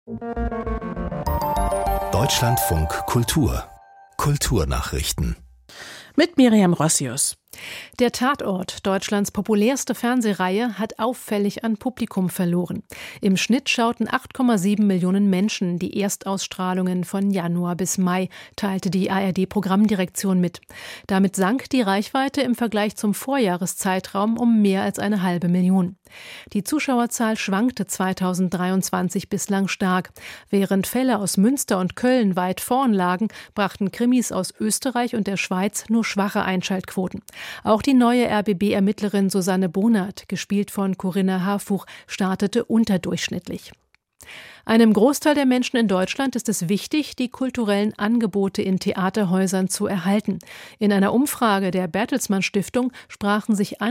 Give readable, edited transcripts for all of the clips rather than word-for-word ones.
Deutschlandfunk Kultur. Kulturnachrichten. Mit Miriam Rossius. Der Tatort, Deutschlands populärste Fernsehreihe, hat auffällig an Publikum verloren. Im Schnitt schauten 8,7 Millionen Menschen die Erstausstrahlungen von Januar bis Mai, teilte die ARD-Programmdirektion mit. Damit sank die Reichweite im Vergleich zum Vorjahreszeitraum um mehr als 500.000. Die Zuschauerzahl schwankte 2023 bislang stark. Während Fälle aus Münster und Köln weit vorn lagen, brachten Krimis aus Österreich und der Schweiz nur schwache Einschaltquoten. Auch die neue RBB-Ermittlerin Susanne Bonert, gespielt von Corinna Harfuch, startete unterdurchschnittlich. Einem Großteil der Menschen in Deutschland ist es wichtig, die kulturellen Angebote in Theaterhäusern zu erhalten. In einer Umfrage der Bertelsmann Stiftung sprachen sich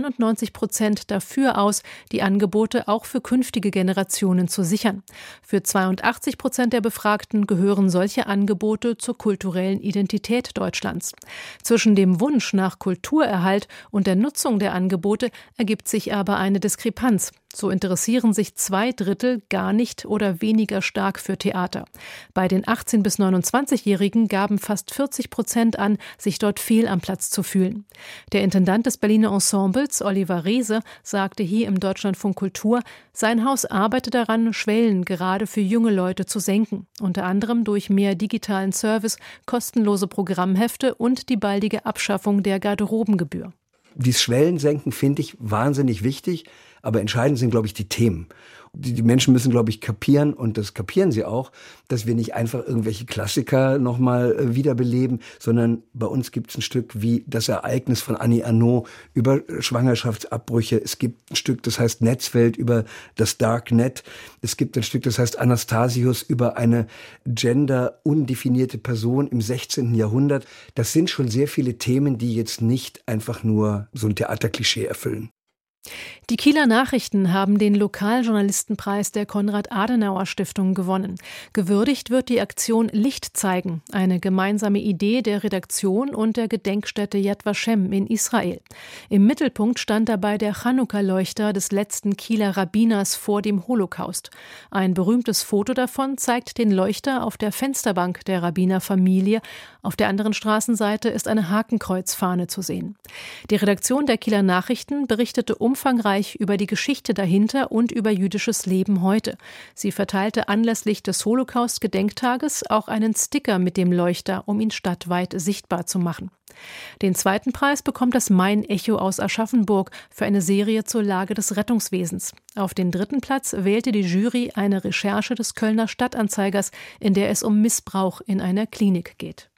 91% dafür aus, die Angebote auch für künftige Generationen zu sichern. Für 82% der Befragten gehören solche Angebote zur kulturellen Identität Deutschlands. Zwischen dem Wunsch nach Kulturerhalt und der Nutzung der Angebote ergibt sich aber eine Diskrepanz. So interessieren sich 2/3 gar nicht oder weniger stark für Theater. Bei den 18- bis 29-Jährigen gaben fast 40% an, sich dort fehl am Platz zu fühlen. Der Intendant des Berliner Ensembles, Oliver Reese, sagte hier im Deutschlandfunk Kultur, sein Haus arbeite daran, Schwellen gerade für junge Leute zu senken. Unter anderem durch mehr digitalen Service, kostenlose Programmhefte und die baldige Abschaffung der Garderobengebühr. Dieses Schwellensenken finde ich wahnsinnig wichtig, aber entscheidend sind, glaube ich, die Themen. Die Menschen müssen, glaube ich, kapieren, und das kapieren sie auch, dass wir nicht einfach irgendwelche Klassiker nochmal wiederbeleben, sondern bei uns gibt es ein Stück wie das Ereignis von Annie Ernaux über Schwangerschaftsabbrüche. Es gibt ein Stück, das heißt Netzwelt, über das Darknet. Es gibt ein Stück, das heißt Anastasius, über eine gender-undefinierte Person im 16. Jahrhundert. Das sind schon sehr viele Themen, die jetzt nicht einfach nur so ein Theaterklischee erfüllen. Die Kieler Nachrichten haben den Lokaljournalistenpreis der Konrad-Adenauer-Stiftung gewonnen. Gewürdigt wird die Aktion Licht zeigen, eine gemeinsame Idee der Redaktion und der Gedenkstätte Yad Vashem in Israel. Im Mittelpunkt stand dabei der Chanukka-Leuchter des letzten Kieler Rabbiners vor dem Holocaust. Ein berühmtes Foto davon zeigt den Leuchter auf der Fensterbank der Rabbinerfamilie. Auf der anderen Straßenseite ist eine Hakenkreuzfahne zu sehen. Die Redaktion der Kieler Nachrichten berichtete umfangreich über die Geschichte dahinter und über jüdisches Leben heute. Sie verteilte anlässlich des Holocaust-Gedenktages auch einen Sticker mit dem Leuchter, um ihn stadtweit sichtbar zu machen. Den zweiten Preis bekommt das Main-Echo aus Aschaffenburg für eine Serie zur Lage des Rettungswesens. Auf den dritten Platz wählte die Jury eine Recherche des Kölner Stadtanzeigers, in der es um Missbrauch in einer Klinik geht.